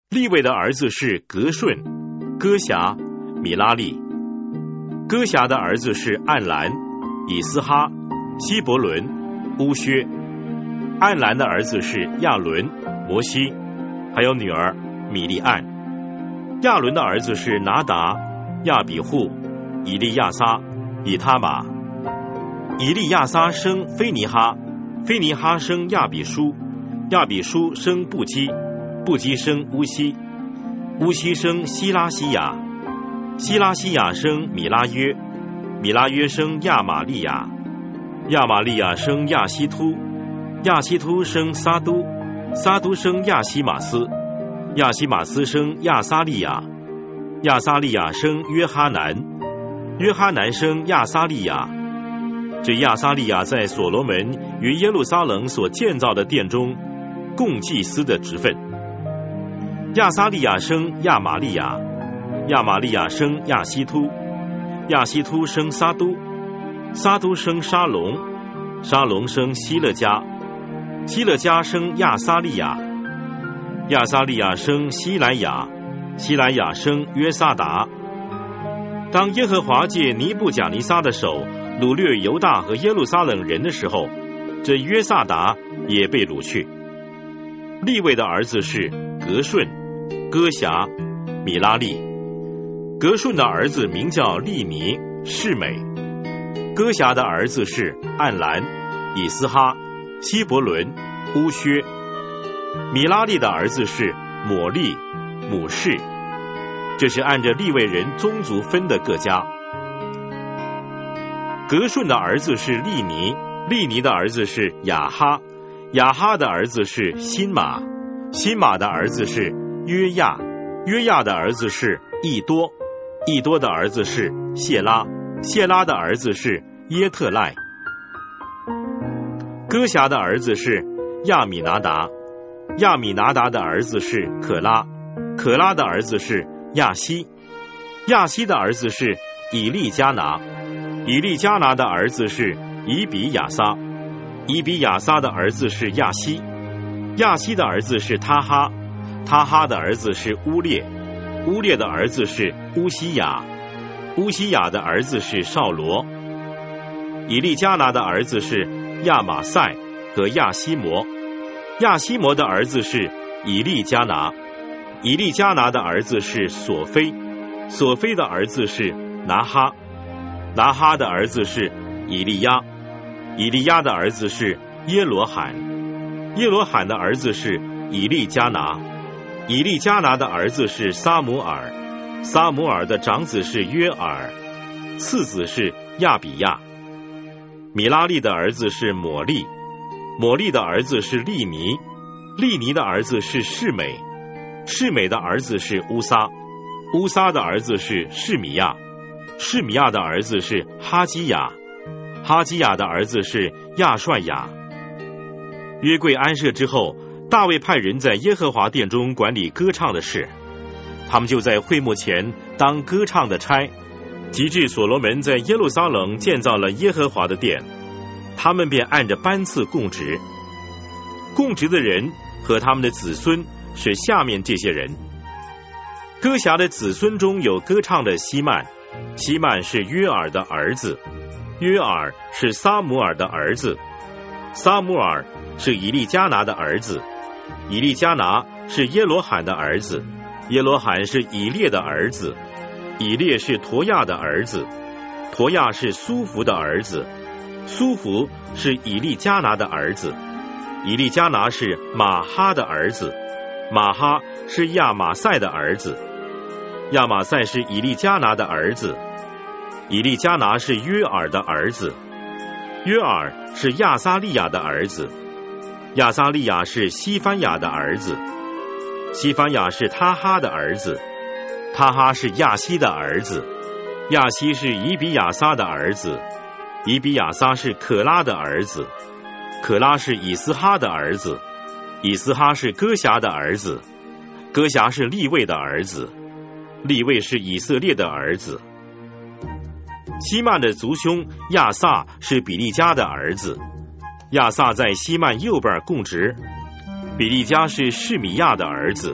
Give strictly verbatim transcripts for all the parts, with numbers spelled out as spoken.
利未的儿子是革顺、歌辖、米拉利。歌辖的儿子是暗兰、以斯哈、希伯伦、乌薛。暗兰的儿子是亚伦、摩西，还有女儿米利暗。亚伦的儿子是拿达、亚比户、以利亚撒、以他玛。以利亚撒生菲尼哈，菲尼哈生亚比书，亚比书生布基，布基生乌西，乌西生希拉西亚，希拉西亚生米拉约，米拉约生亚玛利亚，亚玛利亚生亚希突，亚希突生撒都，撒都生亚西马斯，亚西马斯生亚撒利亚，亚撒利亚生约哈南，约哈南生亚撒利亚。这亚撒利亚在所罗门于耶路撒冷所建造的殿中供祭司的职分。亚撒利亚生亚玛利亚，亚玛利亚生亚希突，亚希突生撒都，撒都生沙龙，沙龙生希勒家，希勒家生亚撒利亚，亚撒利亚生希莱亚，希莱亚生约萨达。当耶和华借尼布甲尼撒的手掳掠犹大和耶路撒冷人的时候，这约萨达也被掳去。利未的儿子是革顺、歌辖、米拉利。革顺的儿子名叫利尼、示美。歌辖的儿子是暗兰、以斯哈、希伯伦、乌薛。米拉利的儿子是抹利、母示。这是按着利未人宗族分的各家。革顺的儿子是利尼，利尼的儿子是亚哈，亚哈的儿子是辛马，辛马的儿子是约亚，约亚的儿子是益多，益多的儿子是谢拉，谢拉的儿子是耶特赖。歌辖的儿子是亚米拿达，亚米拿达的儿子是可拉，可拉的儿子是亚西，亚西的儿子是以利加拿，以利加拿的儿子是以比亚撒，以比亚撒的儿子是亚西，亚西的儿子是他哈，他哈的儿子是乌列，乌列的儿子是乌西雅，乌西雅的儿子是扫罗。以利加拿的儿子是亚玛赛和亚西摩，亚西摩的儿子是以利加拿，以利加拿的儿子是索菲，索菲的儿子是拿哈，拿哈的儿子是以利亚，以利亚的儿子是耶罗罕，耶罗罕的儿子是以利加拿，以利加拿的儿子是撒母耳，撒母耳的长子是约尔，次子是亚比亚。米拉利的儿子是抹利，抹利的儿子是利尼，利尼的儿子是示美，示美的儿子是乌撒，乌撒的儿子是示米亚，示米亚的儿子是哈基亚，哈基亚的儿子是亚帅亚。约柜安设之后，大卫派人在耶和华殿中管理歌唱的事，他们就在会幕前当歌唱的差，及至所罗门在耶路撒冷建造了耶和华的殿，他们便按着班次供职。供职的人和他们的子孙是下面这些人。歌辖的子孙中有歌唱的希曼，希曼是约尔的儿子，约尔是撒母耳的儿子，撒母耳是以利加拿的儿子，以利加拿是耶罗罕的儿子，耶罗罕是以列的儿子，以列是陀亚的儿子，陀亚是苏弗的儿子，苏弗是以利加拿的儿子，以利加拿是马哈的儿子，马哈是亚玛赛的儿子，亚玛赛是以利加拿的儿子，以利加拿是约尔的儿子，约尔是亚撒利亚的儿子，亚撒利亚是西番雅的儿子，西番雅是他哈的儿子，他哈是亚西的儿子，亚西是以比亚撒的儿子，以比亚撒是可拉的儿子，可拉是以斯哈的儿子，以斯哈是歌辖的儿子，歌辖是利未的儿子，利未是以色列的儿子。希曼的族兄亚萨是比利家的儿子，亚萨在希曼右边供职。比利家是示米亚的儿子，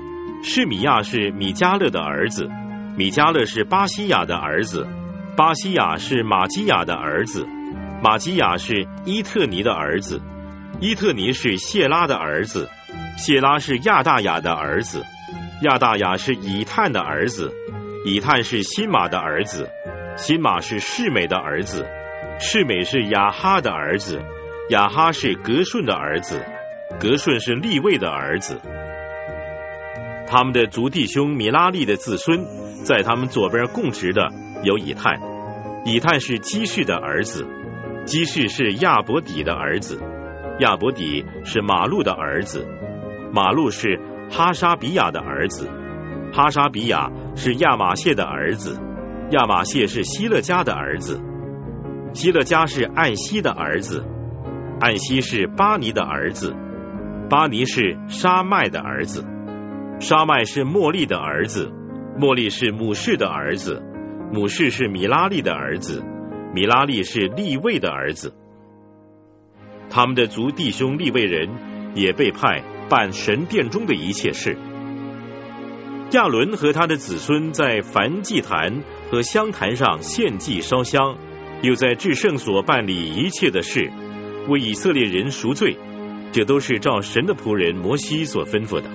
示米亚是米迦勒的儿子，米迦勒是巴西亚的儿子，巴西亚是马基亚的儿子，马基亚是伊特尼的儿子，伊特尼是谢拉的儿子，谢拉是亚大雅的儿子，亚大雅是以探的儿子，以探是辛玛的儿子，辛玛是示美的儿子，示美是亚哈的儿子，亚哈是格顺的儿子，格顺是利未的儿子。他们的族弟兄米拉利的子孙，在他们左边供职的有以探，以探是基士的儿子，基士是亚伯底的儿子，亚伯底是马路的儿子，马路是哈沙比亚的儿子，哈沙比亚是亚玛谢的儿子，亚玛谢是希勒家的儿子，希勒家是暗西的儿子，暗西是巴尼的儿子，巴尼是沙麦的儿子，沙麦是莫利的儿子，莫利是母士的儿子，母士是米拉利的儿子，米拉利是利未的儿子。他们的族弟兄利未人也被派办神殿中的一切事。亚伦和他的子孙在燔祭坛和香坛上献祭烧香，又在至圣所办理一切的事，为以色列人赎罪，这都是照神的仆人摩西所吩咐的。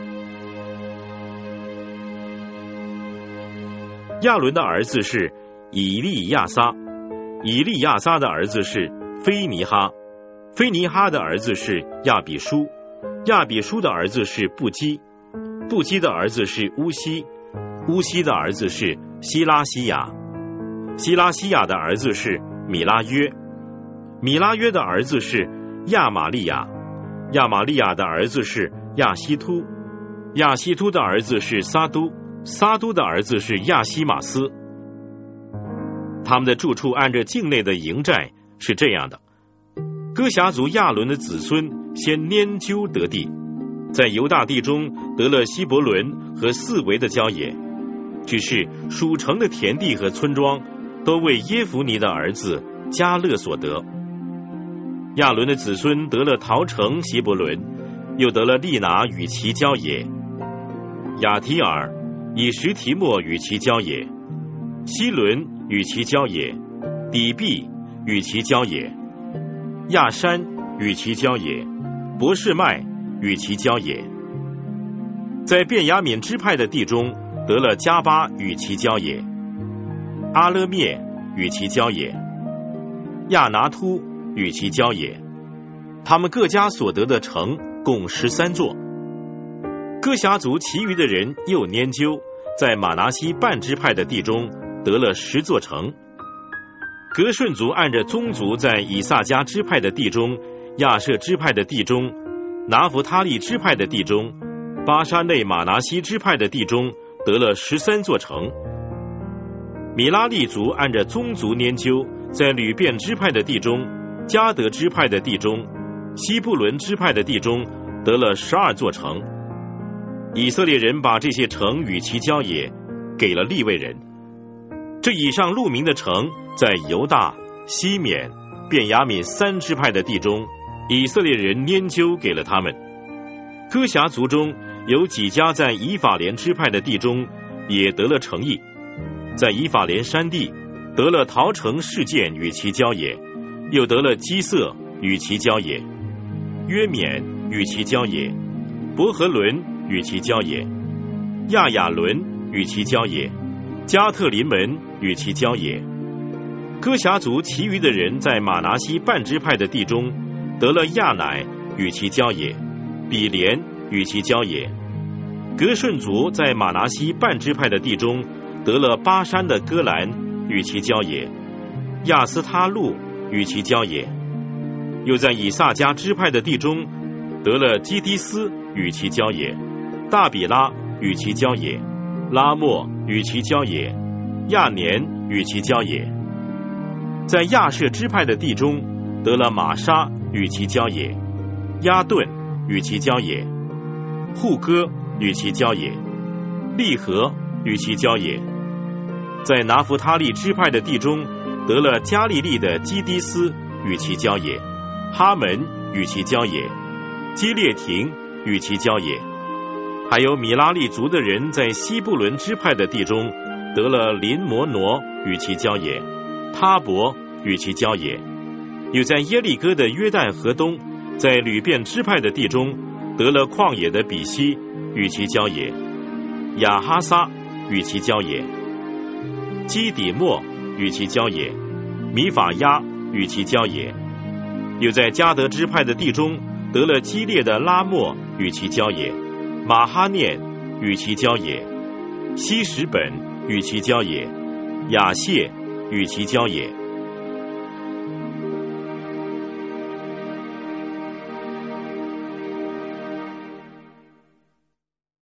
亚伦的儿子是以利亚撒，以利亚撒的儿子是菲尼哈，菲尼哈的儿子是亚比书，亚比书的儿子是布基，布基的儿子是乌西，乌西的儿子是希拉西亚，希拉西亚的儿子是米拉约，米拉约的儿子是亚玛利亚，亚玛利亚的儿子是亚希突，亚希突的儿子是撒都，撒都的儿子是亚西马斯。他们的住处按着境内的营寨是这样的：哥辖族亚伦的子孙先拈阄得地，在犹大地中得了希伯伦和四围的郊野，只是属城的田地和村庄都为耶孚尼的儿子迦勒所得。亚伦的子孙得了陶城希伯伦，又得了利拿与其郊野，亚提尔、以实提莫与其郊野，希伦与其郊野，底壁与其郊野，亚山与其郊野，伯示麦与其郊野。在便雅悯支派的地中得了加巴与其郊野，阿勒灭与其郊野，亚拿突与其郊野。他们各家所得的城共十三座。哥辖族其余的人又拈阄，在马拿西半支派的地中得了十座城。革顺族按着宗族在以撒家支派的地中、亚设支派的地中、拿弗他利支派的地中、巴沙内马拿西支派的地中得了十三座城。米拉利族按着宗族拈阄，在吕便支派的地中、迦得支派的地中、西布伦支派的地中得了十二座城。以色列人把这些城与其郊野给了利未人。这以上录名的城在犹大、西缅、便雅悯三支派的地中，以色列人拈阄给了他们。哥辖族中有几家在以法莲支派的地中也得了城邑，在以法莲山地得了陶城事件与其郊野，又得了基色与其郊野，约缅与其郊野，伯和伦与其郊野，亚雅伦与其郊野，加特林门与其郊野。哥辖族其余的人在马拿西半支派的地中得了亚乃与其郊野，比连与其郊野。革顺族在马拿西半支派的地中得了巴山的戈兰与其郊野，亚斯他路与其郊野。又在以撒家支派的地中得了基迪斯与其郊野，大比拉与其郊野，拉莫与其郊野，亚年与其郊野。在亚设支派的地中得了玛莎与其郊野，亚顿与其郊野，户哥与其郊野，利和与其郊野。在拿弗他利支派的地中得了加利利的基迪斯与其郊野，哈门与其郊野，基列亭与其郊野。 还有米拉利族的人在西布伦支派的地中得了林摩挪与其郊野，他伯与其郊野，又在耶利哥的约旦河东，在吕便支派的地中得了旷野的比西与其郊野，亚哈撒与其郊野，基底莫与其郊野，米法亚与其郊野，又在迦得支派的地中得了基列的拉莫与其郊野，马哈念与其郊野，希实本与其郊野，亚谢与其郊野。